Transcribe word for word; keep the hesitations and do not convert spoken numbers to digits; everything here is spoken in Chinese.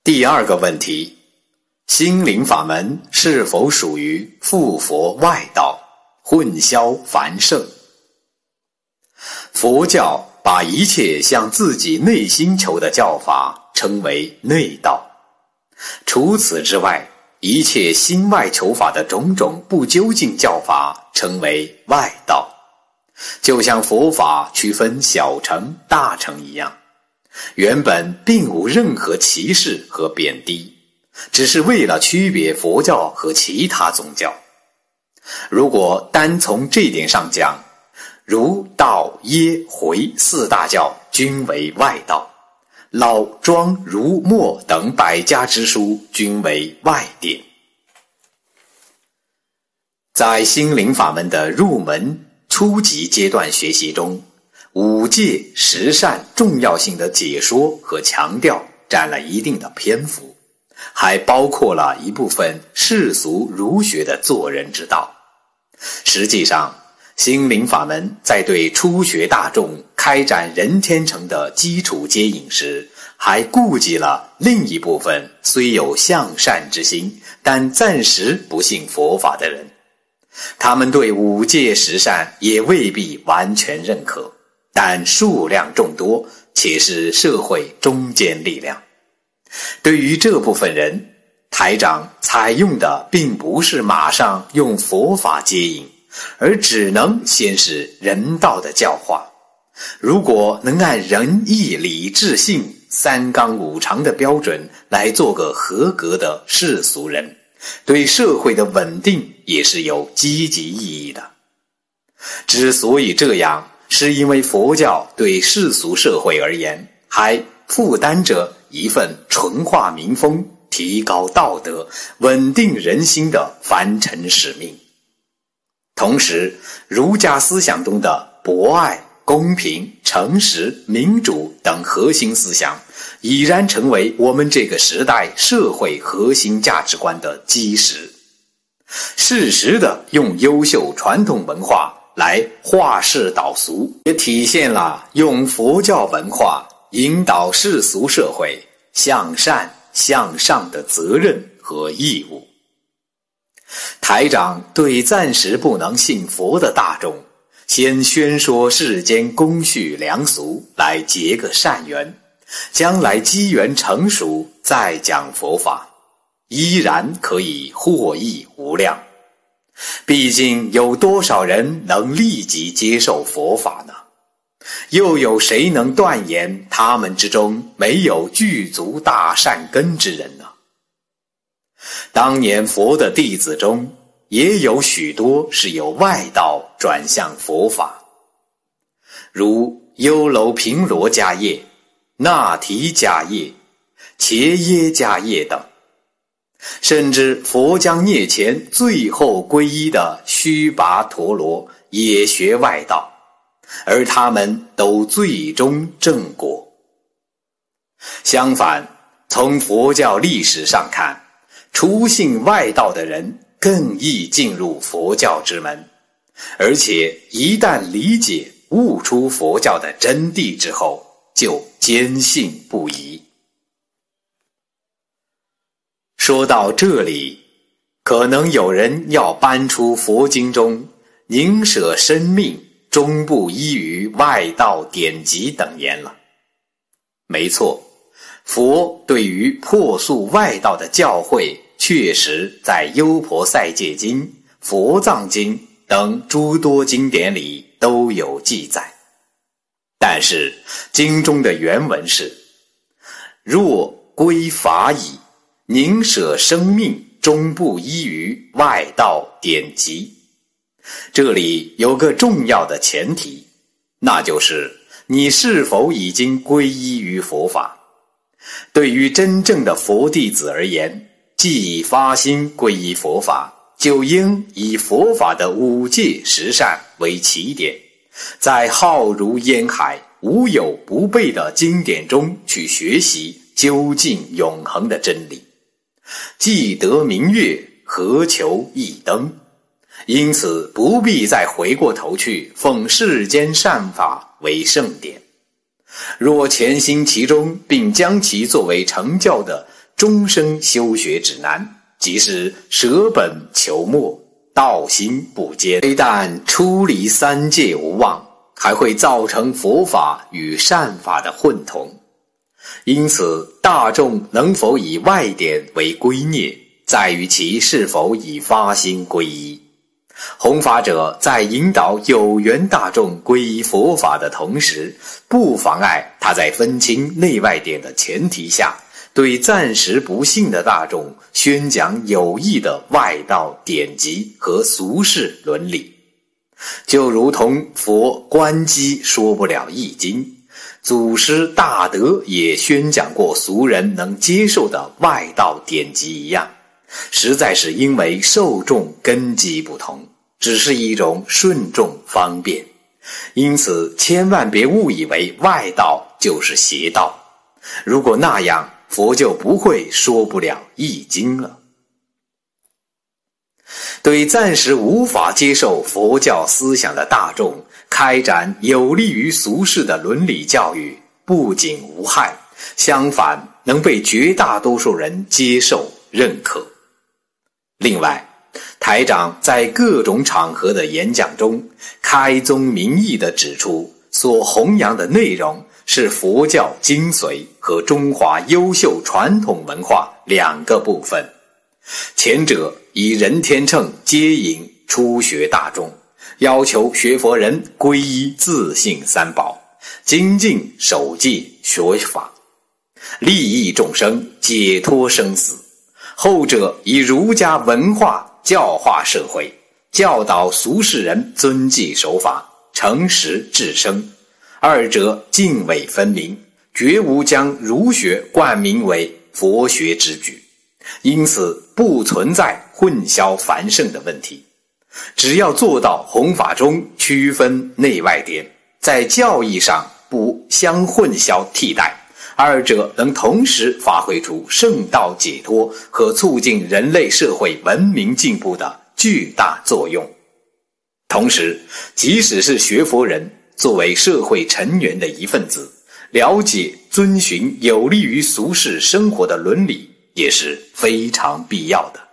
第二个问题，心灵法门是否属于附佛外道，混淆凡圣？佛教把一切向自己内心求的教法称为内道，除此之外，一切心外求法的种种不究竟教法称为外道。就像佛法区分小乘大乘一样，原本并无任何歧视和贬低，只是为了区别佛教和其他宗教。如果单从这点上讲，儒、道、耶、回四大教均为外道，老、庄、儒、墨等百家之书均为外典。在心灵法门的入门初级阶段学习中，五戒十善重要性的解说和强调占了一定的篇幅，还包括了一部分世俗儒学的做人之道。实际上，心灵法门在对初学大众开展人天成的基础接引时，还顾及了另一部分虽有向善之心，但暂时不信佛法的人。他们对五戒十善也未必完全认可，但数量众多，且是社会中坚力量。对于这部分人，台长采用的并不是马上用佛法接引，而只能先是人道的教化。如果能按仁义礼智信三纲五常的标准来做个合格的世俗人，对社会的稳定也是有积极意义的。之所以这样，是因为佛教对世俗社会而言，还负担着一份纯化民风、提高道德、稳定人心的凡尘使命。同时，儒家思想中的博爱、公平、诚实、民主等核心思想，已然成为我们这个时代社会核心价值观的基石。适时地用优秀传统文化来化世导俗，也体现了用佛教文化引导世俗社会向善向上的责任和义务。台长对暂时不能信佛的大众，先宣说世间公序良俗来结个善缘，将来机缘成熟再讲佛法，依然可以获益无量。毕竟有多少人能立即接受佛法呢？又有谁能断言他们之中没有具足大善根之人呢？当年佛的弟子中，也有许多是由外道转向佛法，如优楼频罗迦叶、那提迦叶、伽耶迦叶等，甚至佛将涅前最后皈依的须跋陀罗也学外道，而他们都最终正果。相反，从佛教历史上看，初信外道的人更易进入佛教之门，而且一旦理解悟出佛教的真谛之后，就坚信不疑。说到这里，可能有人要搬出佛经中宁舍生命终不依于外道典籍等言了。没错，佛对于破宿外道的教诲确实在优婆塞戒经、佛藏经等诸多经典里都有记载，但是经中的原文是：若归法矣，宁舍生命终不依于外道典籍。这里有个重要的前提，那就是你是否已经皈依于佛法。对于真正的佛弟子而言，既已发心皈依佛法，就应以佛法的五戒十善为起点，在浩如烟海、无有不备的经典中去学习究竟永恒的真理。既得明月，何求一灯？因此不必再回过头去奉世间善法为圣典。若潜心其中，并将其作为成教的终生修学指南，即是舍本求末，道心不坚，非但出离三界无望，还会造成佛法与善法的混同。因此，大众能否以外典为圭臬，在于其是否以发心皈依。弘法者在引导有缘大众皈依佛法的同时，不妨碍他在分清内外典的前提下，对暂时不信的大众宣讲有益的外道典籍和俗世伦理。就如同佛观机说不了易经，祖师大德也宣讲过俗人能接受的外道典籍一样，实在是因为受众根基不同，只是一种顺众方便。因此千万别误以为外道就是邪道，如果那样，佛就不会说不了易经了。对暂时无法接受佛教思想的大众，开展有利于俗世的伦理教育，不仅无害，相反能被绝大多数人接受认可。另外，台长在各种场合的演讲中，开宗明义地指出，所弘扬的内容是佛教精髓和中华优秀传统文化两个部分。前者以人天秤接引初学大众，要求学佛人皈依自信三宝，精进守戒学法，利益众生，解脱生死。后者以儒家文化教化社会，教导俗世人遵纪守法，诚实至生。二者泾渭分明，绝无将儒学冠名为佛学之举，因此不存在混淆繁盛的问题。只要做到弘法中区分内外典，在教义上不相混淆替代，二者能同时发挥出圣道解脱和促进人类社会文明进步的巨大作用。同时，即使是学佛人，作为社会成员的一份子，了解遵循有利于俗世生活的伦理也是非常必要的。